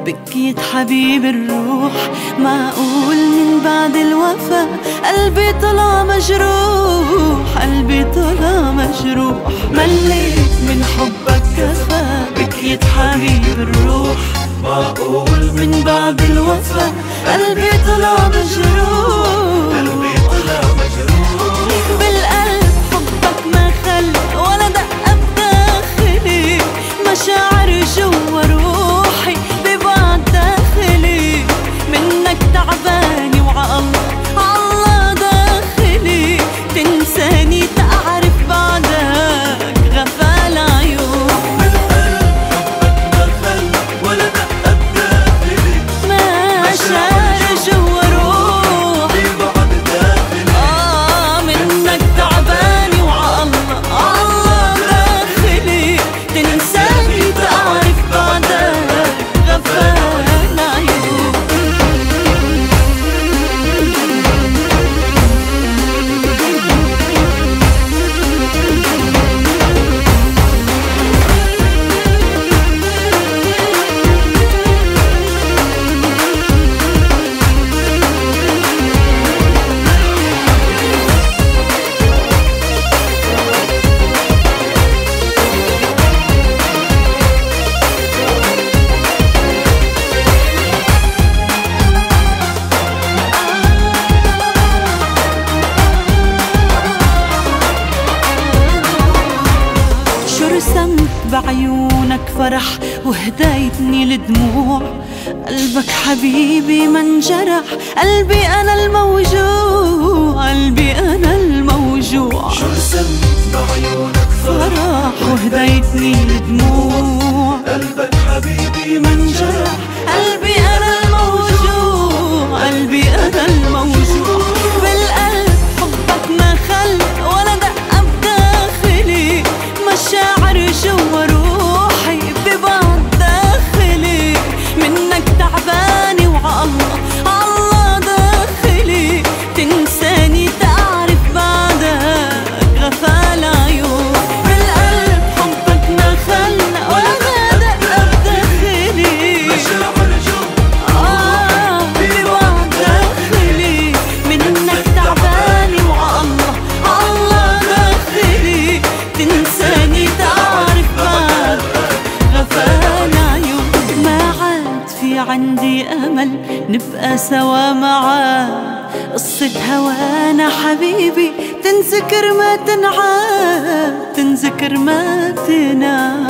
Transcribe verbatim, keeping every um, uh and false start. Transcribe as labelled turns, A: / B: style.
A: بكيت حبيب الروح. معقول من بعد الوفا قلبي طلع مجروح، قلبي طلع مجروح. مليت من حبك كفى، بكيت حبيب الروح. معقول من بعد الوفا قلبي طلع مجروح، قلبي طلع مجروح. بالقلب حبك ما خلى ولا دقة بداخلي، مشاعر جوا روحي ببعد داخلي. منك تعباني وعالله عالله داخلي، تنساني تعرف بعدك غفال عيون. رسمت بعيونك فرح وهديتني لدموع. قلبك حبيبي ما انجرح، قلبي أنا الموجوع، قلبي أنا الموجوع.
B: شو رسمت بعيونك
A: فرح وهديتني لدموع.
B: قلبك حبيبي ما انجرح،
A: قلبي أنا الموجوع، قلبي أنا الموجوع. بالقلب حبك ما خلى ولا دقة بداخلي، مشاعر جوا روحي ببعض داخلي. منك تعباني وعالله عالله داخلي، تنساني تعرف بعدك غفال عيون. بالقلب حبك ما خلى ولا دقة بداخلي،
B: مشاعر جوا
A: آه ببعض داخلي. منك تعباني وعالله عالله داخلي، تنساني تعرف بعدك غفال عيون. ما عاد في عندي أمل نبقى سوا معاك، قصة هوانا حبيبي تنذكر ما تنعاد، تنذكر ما تنعاد.